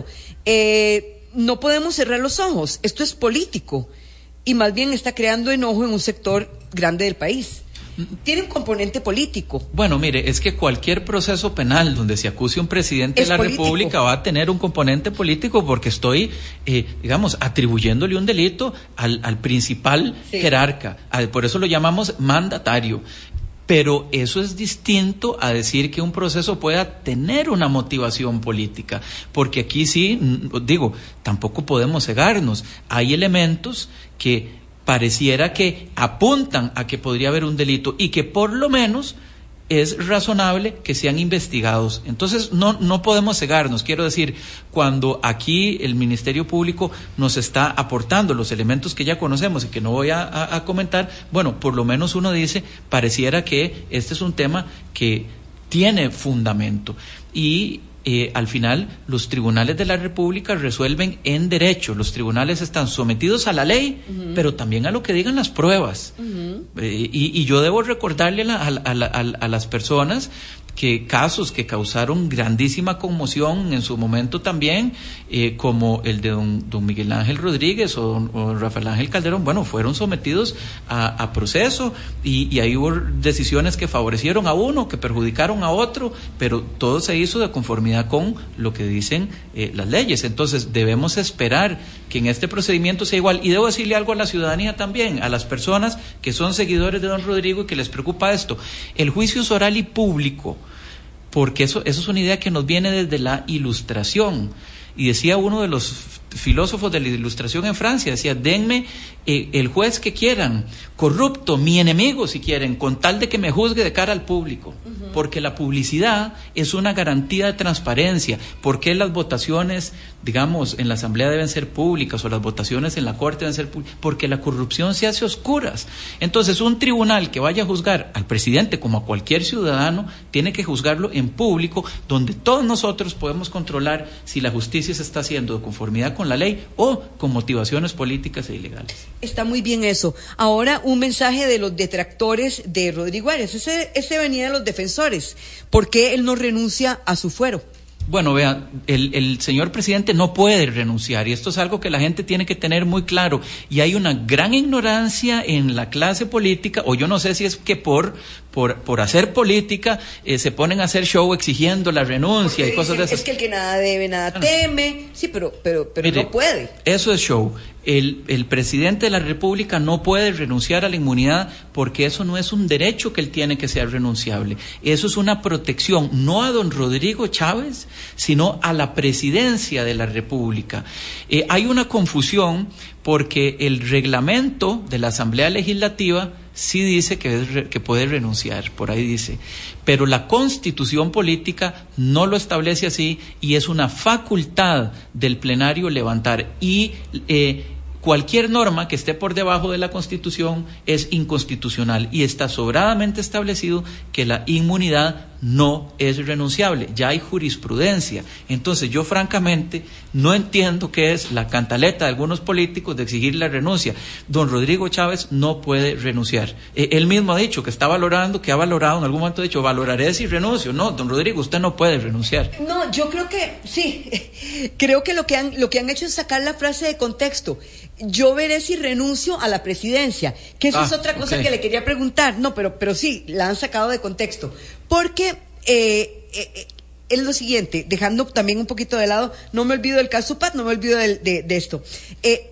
Eh, No podemos cerrar los ojos, esto es político y más bien está creando enojo en un sector grande del país. Tiene un componente político. Bueno, mire, es que cualquier proceso penal donde se acuse a un presidente es de la político. República va a tener un componente político porque estoy, eh, digamos, atribuyéndole un delito al, al principal sí. jerarca. Al, por eso lo llamamos mandatario. Pero eso es distinto a decir que un proceso pueda tener una motivación política, porque aquí sí, digo, tampoco podemos cegarnos. Hay elementos que pareciera que apuntan a que podría haber un delito y que por lo menos es razonable que sean investigados. Entonces no, no podemos cegarnos. Quiero decir, cuando aquí el Ministerio Público nos está aportando los elementos que ya conocemos y que no voy a, a, a comentar, bueno, por lo menos uno dice, pareciera que este es un tema que tiene fundamento. Y Eh, al final, los tribunales de la República resuelven en derecho. Los tribunales están sometidos a la ley, uh-huh, pero también a lo que digan las pruebas. Uh-huh. Eh, y, y yo debo recordarle a, la, a, la, a, a las personas que casos que causaron grandísima conmoción en su momento también, eh, como el de don, don Miguel Ángel Rodríguez o don, o don Rafael Ángel Calderón, bueno, fueron sometidos a, a proceso y, y ahí hubo decisiones que favorecieron a uno, que perjudicaron a otro, pero todo se hizo de conformidad con lo que dicen eh, las leyes. Entonces debemos esperar que en este procedimiento sea igual. Y debo decirle algo a la ciudadanía también, a las personas que son seguidores de don Rodrigo y que les preocupa esto. El juicio es oral y público, porque eso, eso es una idea que nos viene desde la Ilustración. Y decía uno de los filósofos de la Ilustración en Francia, decía, denme eh, el juez que quieran, corrupto, mi enemigo si quieren, con tal de que me juzgue de cara al público. Uh-huh. Porque la publicidad es una garantía de transparencia. ¿Por qué las votaciones digamos, en la Asamblea deben ser públicas o las votaciones en la Corte deben ser públicas, porque la corrupción se hace a oscuras. Entonces, un tribunal que vaya a juzgar al presidente como a cualquier ciudadano, tiene que juzgarlo en público, donde todos nosotros podemos controlar si la justicia se está haciendo de conformidad con la ley o con motivaciones políticas e ilegales. Está muy bien eso. Ahora, un mensaje de los detractores de Rodrigo Arias. Ese, ese venía de los defensores. ¿Por qué él no renuncia a su fuero? Bueno, vea, el, el señor presidente no puede renunciar, y esto es algo que la gente tiene que tener muy claro, y hay una gran ignorancia en la clase política, o yo no sé si es que por por, por hacer política eh, se ponen a hacer show exigiendo la renuncia. Porque y cosas dicen, de esas. Es que el que nada debe, nada no. teme, sí, pero, pero, pero Mire, no puede. Eso es show. El, el presidente de la República no puede renunciar a la inmunidad porque eso no es un derecho que él tiene que ser renunciable. Eso es una protección, no a don Rodrigo Chávez, sino a la presidencia de la República. Eh, hay una confusión porque el reglamento de la Asamblea Legislativa sí dice que, es, que puede renunciar, por ahí dice, pero la Constitución política no lo establece así y es una facultad del plenario levantar y eh, cualquier norma que esté por debajo de la Constitución es inconstitucional y está sobradamente establecido que la inmunidad no es renunciable, ya hay jurisprudencia. Entonces yo francamente no entiendo qué es la cantaleta de algunos políticos de exigir la renuncia. Don Rodrigo Chávez no puede renunciar. Eh, él mismo ha dicho que está valorando, que ha valorado, en algún momento ha dicho, valoraré si renuncio. No, don Rodrigo, usted no puede renunciar. No, yo creo que, sí, creo que lo que han, lo que han hecho es sacar la frase de contexto. Yo veré si renuncio a la presidencia, que eso ah, es otra cosa okay. que le quería preguntar. No, pero, pero sí, la han sacado de contexto. Porque eh, eh, es lo siguiente, dejando también un poquito de lado, no me olvido del caso Pat, no me olvido de, de, de esto. Eh,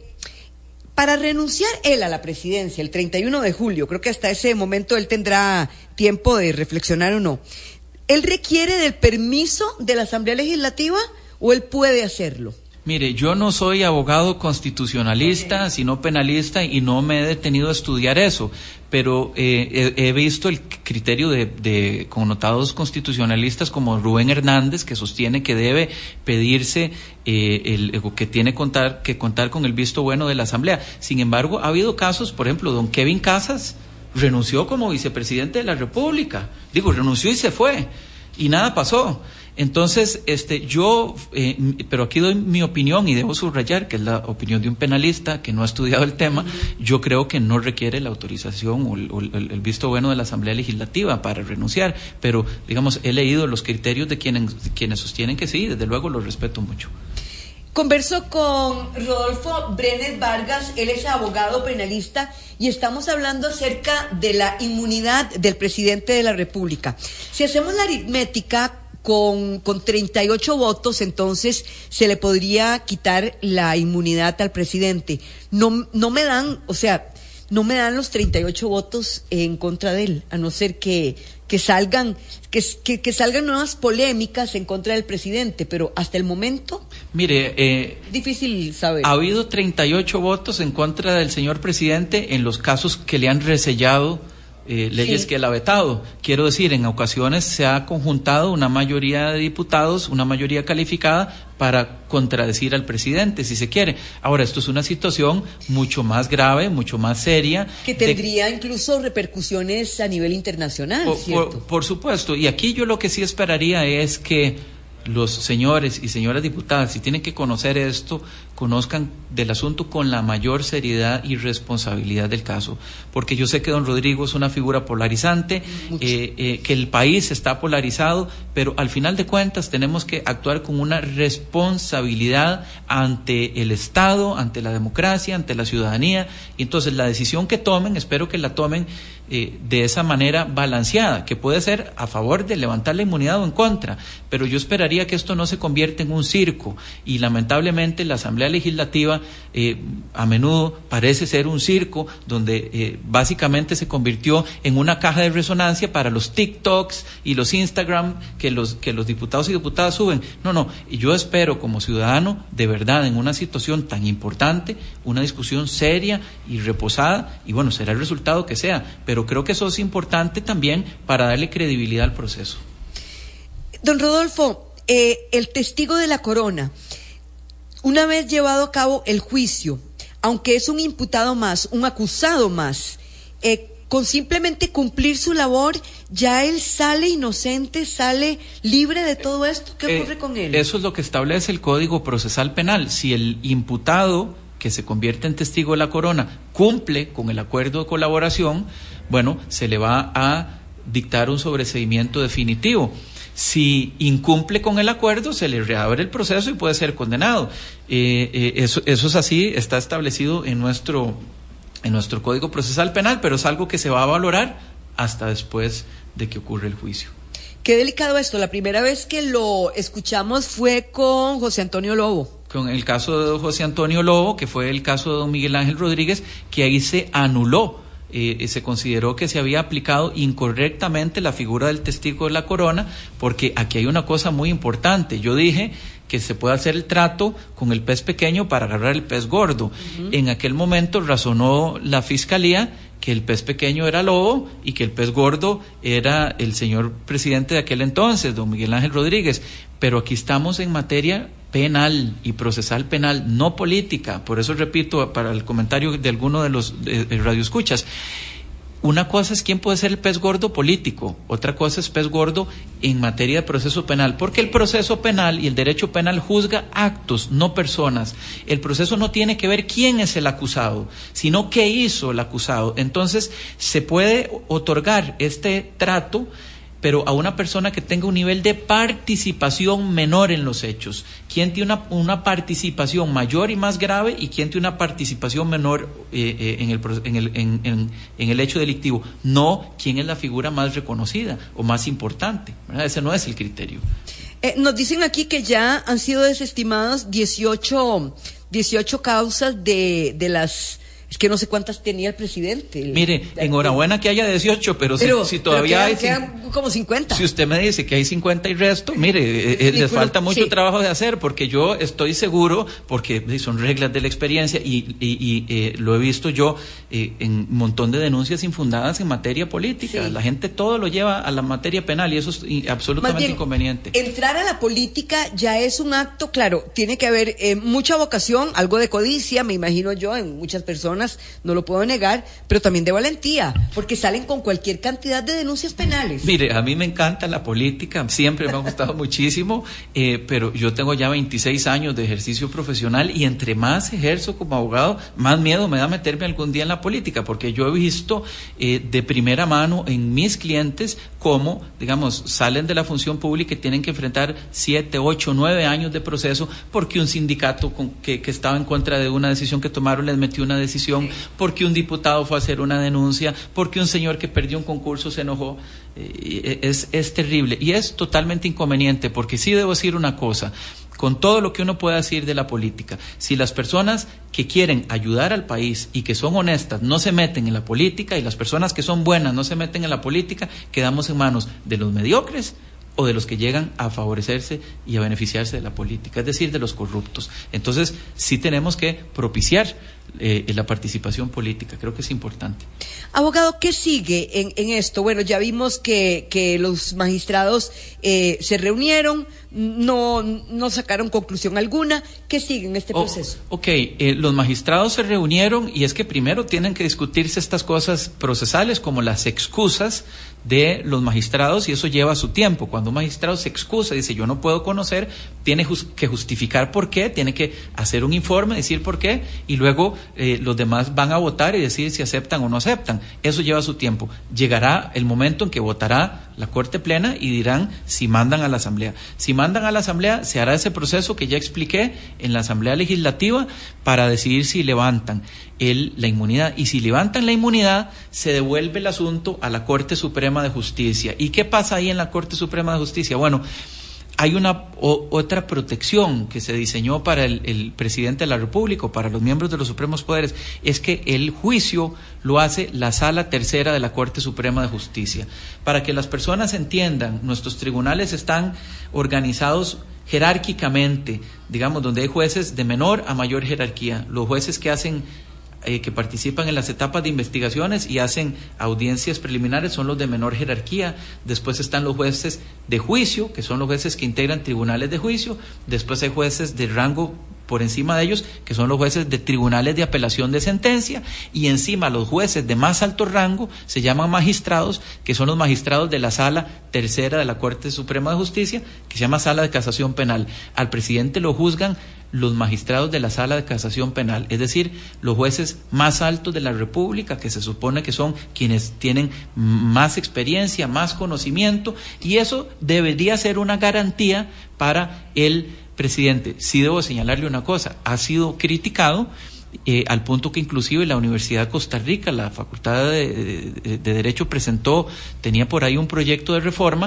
para renunciar él a la presidencia el treinta y uno de julio, creo que hasta ese momento él tendrá tiempo de reflexionar o no, ¿él requiere del permiso de la Asamblea Legislativa o él puede hacerlo? Mire, yo no soy abogado constitucionalista, okay. sino penalista, y no me he detenido a estudiar eso, pero eh, he, he visto el criterio de, de connotados constitucionalistas como Rubén Hernández, que sostiene que debe pedirse, eh, el, que tiene contar, que contar con el visto bueno de la Asamblea. Sin embargo, ha habido casos, por ejemplo, don Kevin Casas renunció como vicepresidente de la República, digo, renunció y se fue, y nada pasó. Entonces, este, yo, eh, pero aquí doy mi opinión y debo subrayar que es la opinión de un penalista que no ha estudiado el tema. Yo creo que no requiere la autorización o el, o el, el visto bueno de la Asamblea Legislativa para renunciar, pero, digamos, he leído los criterios de quienes, de quienes sostienen que sí, desde luego los respeto mucho. Converso con Rodolfo Brenes Vargas, él es abogado penalista y estamos hablando acerca de la inmunidad del presidente de la República. Si hacemos la aritmética, Con, con treinta y ocho votos, entonces se le podría quitar la inmunidad al presidente. No, no me dan, o sea, no me dan los treinta y ocho votos en contra de él, a no ser que, que salgan, que, que, que salgan nuevas polémicas en contra del presidente, pero hasta el momento, mire, eh, difícil saber. Ha habido treinta y ocho votos en contra del señor presidente en los casos que le han resellado Eh, leyes sí. que él ha vetado. Quiero decir, en ocasiones se ha conjuntado una mayoría de diputados, una mayoría calificada para contradecir al presidente, si se quiere. Ahora, esto es una situación mucho más grave, mucho más seria. Que tendría de, incluso repercusiones a nivel internacional, por, ¿cierto? Por, por supuesto, y aquí yo lo que sí esperaría es que los señores y señoras diputadas, si tienen que conocer esto, conozcan del asunto con la mayor seriedad y responsabilidad del caso, porque yo sé que don Rodrigo es una figura polarizante, eh, eh, que el país está polarizado, pero al final de cuentas tenemos que actuar con una responsabilidad ante el Estado, ante la democracia, ante la ciudadanía, y entonces la decisión que tomen, espero que la tomen Eh, de esa manera balanceada, que puede ser a favor de levantar la inmunidad o en contra, pero yo esperaría que esto no se convierta en un circo, y lamentablemente la Asamblea Legislativa eh, a menudo parece ser un circo donde eh, básicamente se convirtió en una caja de resonancia para los TikToks y los Instagram que los, que los diputados y diputadas suben. No, no, y yo espero como ciudadano, de verdad, en una situación tan importante, una discusión seria y reposada, y bueno, será el resultado que sea, pero pero creo que eso es importante también para darle credibilidad al proceso. Don Rodolfo, eh, el testigo de la corona, una vez llevado a cabo el juicio, aunque es un imputado más, un acusado más, eh, con simplemente cumplir su labor, ya él sale inocente, sale libre de todo esto. ¿Qué ocurre eh, con él? Eso es lo que establece el Código Procesal Penal. Si el imputado que se convierte en testigo de la corona cumple con el acuerdo de colaboración, bueno, se le va a dictar un sobreseimiento definitivo. Si incumple con el acuerdo, se le reabre el proceso y puede ser condenado. Eh, eh, eso, eso es así, está establecido en nuestro, en nuestro Código Procesal Penal, pero es algo que se va a valorar hasta después de que ocurre el juicio. Qué delicado esto. La primera vez que lo escuchamos fue con José Antonio Lobo. Con el caso de José Antonio Lobo, que fue el caso de don Miguel Ángel Rodríguez, que ahí se anuló. Eh, se consideró que se había aplicado incorrectamente la figura del testigo de la corona, porque aquí hay una cosa muy importante. Yo dije que se puede hacer el trato con el pez pequeño para agarrar el pez gordo. Uh-huh. En aquel momento razonó la fiscalía que el pez pequeño era Lobo y que el pez gordo era el señor presidente de aquel entonces, don Miguel Ángel Rodríguez. Pero aquí estamos en materia penal y procesal penal, no política. Por eso repito, para el comentario de alguno de los eh, radioescuchas, una cosa es quién puede ser el pez gordo político, otra cosa es pez gordo en materia de proceso penal, porque el proceso penal y el derecho penal juzga actos, no personas. El proceso no tiene que ver quién es el acusado, sino qué hizo el acusado. Entonces, se puede otorgar este trato, pero a una persona que tenga un nivel de participación menor en los hechos. ¿Quién tiene una, una participación mayor y más grave y quién tiene una participación menor eh, eh, en, el, en, el, en, en, en el hecho delictivo? No quién es la figura más reconocida o más importante, ¿verdad? Ese no es el criterio. Eh, nos dicen aquí que ya han sido desestimadas dieciocho, dieciocho causas de, de las... Es que no sé cuántas tenía el presidente. El, Mire, enhorabuena que haya dieciocho, pero, pero si, si todavía pero quedan, hay... Quedan como cincuenta. Si usted me dice que hay cincuenta y resto, mire, eh, les falta mucho sí. trabajo de hacer, porque yo estoy seguro, porque son reglas de la experiencia y, y, y eh, lo he visto yo eh, en un montón de denuncias infundadas en materia política. Sí. La gente todo lo lleva a la materia penal y eso es absolutamente bien, inconveniente. Entrar a la política ya es un acto, claro, tiene que haber eh, mucha vocación, algo de codicia, me imagino yo, en muchas personas. No lo puedo negar, pero también de valentía, porque salen con cualquier cantidad de denuncias penales. Mire, a mí me encanta la política, siempre me ha gustado muchísimo, eh, pero yo tengo ya veintiséis años de ejercicio profesional y entre más ejerzo como abogado, más miedo me da meterme algún día en la política, porque yo he visto eh, de primera mano en mis clientes cómo, digamos, salen de la función pública y tienen que enfrentar siete, ocho, nueve años de proceso porque un sindicato con, que, que estaba en contra de una decisión que tomaron les metió una decisión, porque un diputado fue a hacer una denuncia, porque un señor que perdió un concurso se enojó. Eh, es, es terrible y es totalmente inconveniente, porque sí debo decir una cosa, con todo lo que uno pueda decir de la política, si las personas que quieren ayudar al país y que son honestas no se meten en la política y las personas que son buenas no se meten en la política, quedamos en manos de los mediocres o de los que llegan a favorecerse y a beneficiarse de la política, es decir, de los corruptos. Entonces, sí tenemos que propiciar eh, la participación política, creo que es importante. Abogado, ¿qué sigue en, en esto? Bueno, ya vimos que, que los magistrados eh, se reunieron, no, no sacaron conclusión alguna. ¿Qué sigue en este oh, proceso? Ok, eh, los magistrados se reunieron y es que primero tienen que discutirse estas cosas procesales como las excusas de los magistrados y eso lleva su tiempo. Cuando un magistrado se excusa y dice yo no puedo conocer, tiene just- que justificar por qué, tiene que hacer un informe, decir por qué y luego eh, los demás van a votar y decir si aceptan o no aceptan. Eso lleva su tiempo. Llegará el momento en que votará la Corte Plena y dirán si mandan a la Asamblea. Si mandan a la Asamblea, se hará ese proceso que ya expliqué en la Asamblea Legislativa para decidir si levantan el, la inmunidad. Y si levantan la inmunidad, se devuelve el asunto a la Corte Suprema de Justicia. ¿Y qué pasa ahí en la Corte Suprema de Justicia? Bueno, hay una o, otra protección que se diseñó para el, el presidente de la República, para los miembros de los supremos poderes, es que el juicio lo hace la Sala Tercera de la Corte Suprema de Justicia. Para que las personas entiendan, nuestros tribunales están organizados jerárquicamente, digamos, donde hay jueces de menor a mayor jerarquía. Los jueces que hacen Eh, que participan en las etapas de investigaciones y hacen audiencias preliminares son los de menor jerarquía. Después están los jueces de juicio, que son los jueces que integran tribunales de juicio. Después hay jueces de rango por encima de ellos, que son los jueces de tribunales de apelación de sentencia, y encima los jueces de más alto rango se llaman magistrados, que son los magistrados de la Sala Tercera de la Corte Suprema de Justicia, que se llama Sala de Casación Penal. Al presidente lo juzgan los magistrados de la Sala de Casación Penal, es decir, los jueces más altos de la República, que se supone que son quienes tienen más experiencia, más conocimiento, y eso debería ser una garantía para el presidente. Sí debo señalarle una cosa, ha sido criticado eh, al punto que inclusive la Universidad de Costa Rica, la Facultad de, de, de Derecho presentó, tenía por ahí un proyecto de reforma,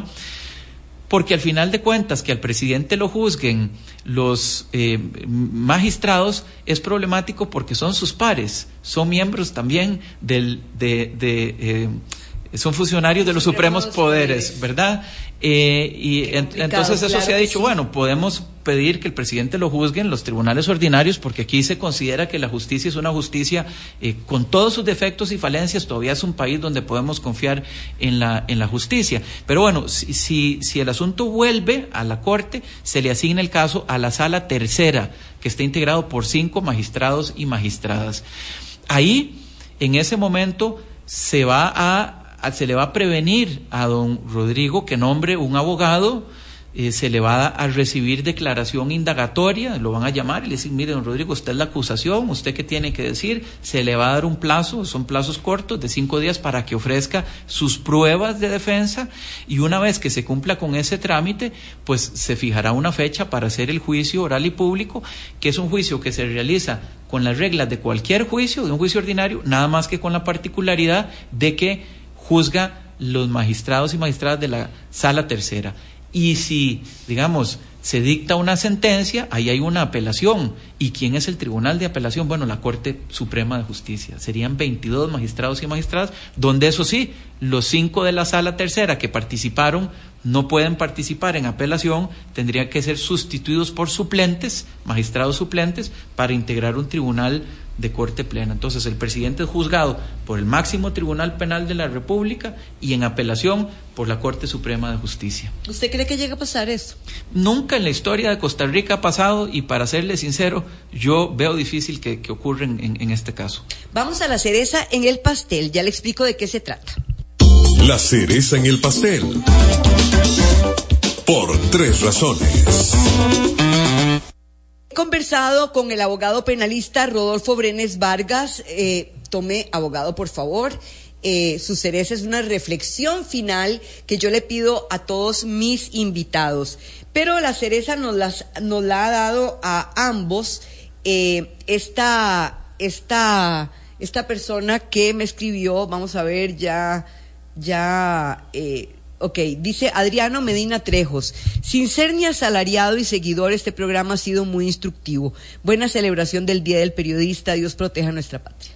porque al final de cuentas que al presidente lo juzguen los eh, magistrados es problemático porque son sus pares, son miembros también del, de, de eh, son funcionarios de los supremos poderes, ¿verdad? Eh, y en, entonces eso claro se ha dicho, sí. Bueno, podemos pedir que el presidente lo juzgue en los tribunales ordinarios, porque aquí se considera que la justicia es una justicia eh, con todos sus defectos y falencias, todavía es un país donde podemos confiar en la en la justicia. Pero bueno, si, si, si el asunto vuelve a la Corte, se le asigna el caso a la Sala Tercera, que está integrado por cinco magistrados y magistradas. Ahí, en ese momento, se va a se le va a prevenir a don Rodrigo que nombre un abogado, eh, se le va a, a recibir declaración indagatoria, lo van a llamar y le dicen, mire don Rodrigo, usted es la acusación, usted qué tiene que decir, se le va a dar un plazo, son plazos cortos de cinco días para que ofrezca sus pruebas de defensa, y una vez que se cumpla con ese trámite, pues se fijará una fecha para hacer el juicio oral y público, que es un juicio que se realiza con las reglas de cualquier juicio, de un juicio ordinario, nada más que con la particularidad de que juzga los magistrados y magistradas de la Sala Tercera. Y si, digamos, se dicta una sentencia, ahí hay una apelación. ¿Y quién es el tribunal de apelación? Bueno, la Corte Suprema de Justicia. Serían veintidós magistrados y magistradas, donde eso sí, los cinco de la Sala Tercera que participaron no pueden participar en apelación, tendrían que ser sustituidos por suplentes, magistrados suplentes, para integrar un tribunal de corte plena. Entonces el presidente es juzgado por el máximo tribunal penal de la República y en apelación por la Corte Suprema de Justicia. ¿Usted cree que llega a pasar eso? Nunca en la historia de Costa Rica ha pasado, y para serle sincero, yo veo difícil que, que ocurra en, en este caso. Vamos a la cereza en el pastel, ya le explico de qué se trata. La cereza en el pastel, por tres razones. He conversado con el abogado penalista Rodolfo Brenes Vargas. Eh, tome, abogado, por favor. Eh, su cereza es una reflexión final que yo le pido a todos mis invitados. Pero la cereza nos, las, nos la ha dado a ambos eh, esta, esta, esta persona que me escribió. Vamos a ver, ya, ya... Eh, Ok, dice Adriano Medina Trejos, sin ser ni asalariado y seguidor, este programa ha sido muy instructivo. Buena celebración del Día del Periodista, Dios proteja a nuestra patria.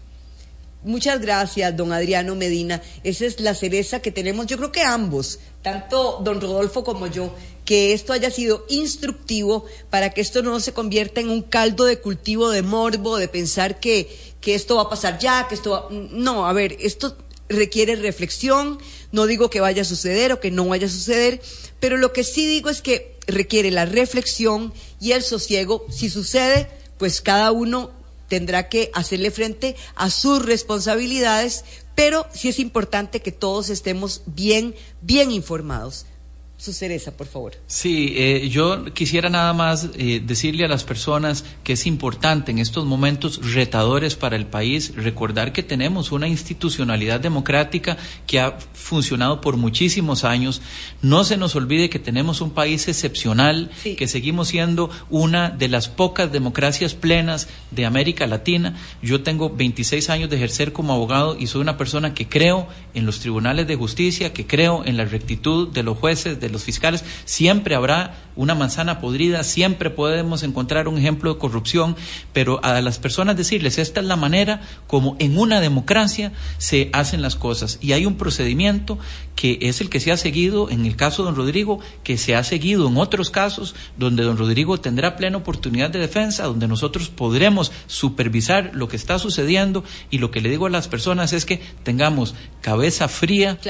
Muchas gracias, don Adriano Medina. Esa es la cereza que tenemos, yo creo que ambos, tanto don Rodolfo como yo, que esto haya sido instructivo para que esto no se convierta en un caldo de cultivo de morbo, de pensar que, que esto va a pasar ya, que esto va... No, a ver, esto requiere reflexión. No digo que vaya a suceder o que no vaya a suceder, pero lo que sí digo es que requiere la reflexión y el sosiego. Si sucede, pues cada uno tendrá que hacerle frente a sus responsabilidades, pero sí es importante que todos estemos bien, bien informados. Su cereza, por favor. Sí, eh, yo quisiera nada más eh, decirle a las personas que es importante en estos momentos retadores para el país recordar que tenemos una institucionalidad democrática que ha funcionado por muchísimos años. No se nos olvide que tenemos un país excepcional, sí, que seguimos siendo una de las pocas democracias plenas de América Latina. Yo tengo veintiséis años de ejercer como abogado y soy una persona que creo en los tribunales de justicia, que creo en la rectitud de los jueces, de los fiscales. Siempre habrá una manzana podrida, siempre podemos encontrar un ejemplo de corrupción, pero a las personas decirles, esta es la manera como en una democracia se hacen las cosas, y hay un procedimiento que es el que se ha seguido en el caso de don Rodrigo, que se ha seguido en otros casos donde don Rodrigo tendrá plena oportunidad de defensa, donde nosotros podremos supervisar lo que está sucediendo, y lo que le digo a las personas es que tengamos cabeza fría, claro,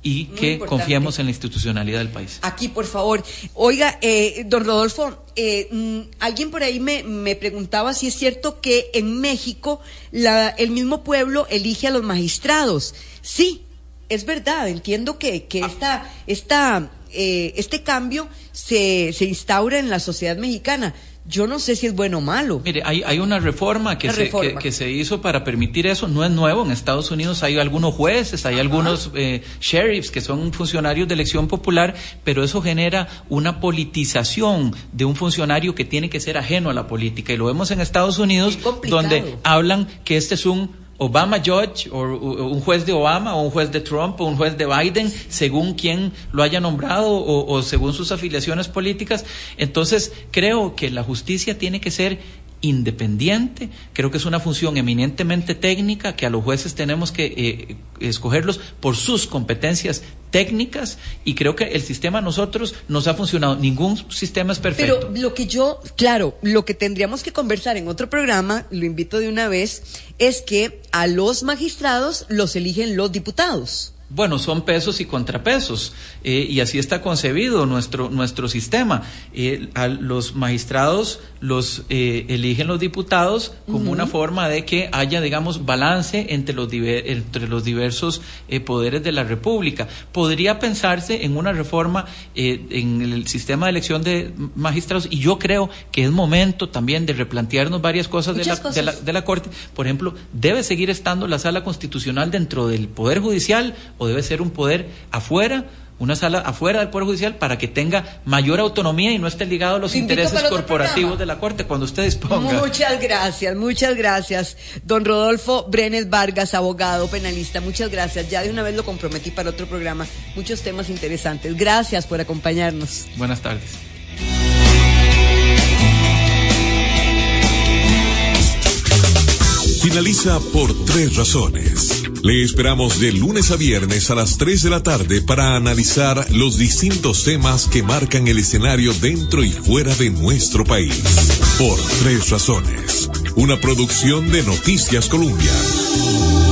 y Muy que importante. confiemos en la institucionalidad del país. Aquí, por favor. Oiga, eh, don Rodolfo, eh, mm, alguien por ahí me, me preguntaba si es cierto que en México la, el mismo pueblo elige a los magistrados. Sí, es verdad. Entiendo que, que esta, esta, eh, este cambio se, se instaura en la sociedad mexicana. Yo no sé si es bueno o malo. Mire, hay, hay una reforma, que, Una se, reforma. Que, que se hizo para permitir eso. No es nuevo. En Estados Unidos hay algunos jueces, hay Ajá. algunos eh, sheriffs que son funcionarios de elección popular, pero eso genera una politización de un funcionario que tiene que ser ajeno a la política. Y lo vemos en Estados Unidos, donde hablan que este es un Obama Judge, o, o un juez de Obama, o un juez de Trump, o un juez de Biden, según quien lo haya nombrado, o, o según sus afiliaciones políticas. Entonces, creo que la justicia tiene que ser independiente. Creo que es una función eminentemente técnica, que a los jueces tenemos que eh, escogerlos por sus competencias técnicas, y creo que el sistema a nosotros nos ha funcionado. Ningún sistema es perfecto. Pero lo que yo, claro, lo que tendríamos que conversar en otro programa, lo invito de una vez, es que a los magistrados los eligen los diputados. Bueno, son pesos y contrapesos, eh, y así está concebido nuestro nuestro sistema. Eh, a los magistrados los eh, eligen los diputados como uh-huh. una forma de que haya, digamos, balance entre los diver, entre los diversos eh, poderes de la República. Podría pensarse en una reforma eh, en el sistema de elección de magistrados, y yo creo que es momento también de replantearnos varias cosas, de la, cosas. de la de la Corte. Por ejemplo, ¿debe seguir estando la Sala Constitucional dentro del Poder Judicial, o debe ser un poder afuera, una sala afuera del Poder Judicial, para que tenga mayor autonomía y no esté ligado a los intereses corporativos de la Corte, cuando usted disponga? Muchas gracias, muchas gracias. Don Rodolfo Brenes Vargas, abogado penalista, muchas gracias. Ya de una vez lo comprometí para otro programa. Muchos temas interesantes. Gracias por acompañarnos. Buenas tardes. Finaliza Por Tres Razones. Le esperamos de lunes a viernes a las tres de la tarde para analizar los distintos temas que marcan el escenario dentro y fuera de nuestro país. Por Tres Razones, una producción de Noticias Colombia.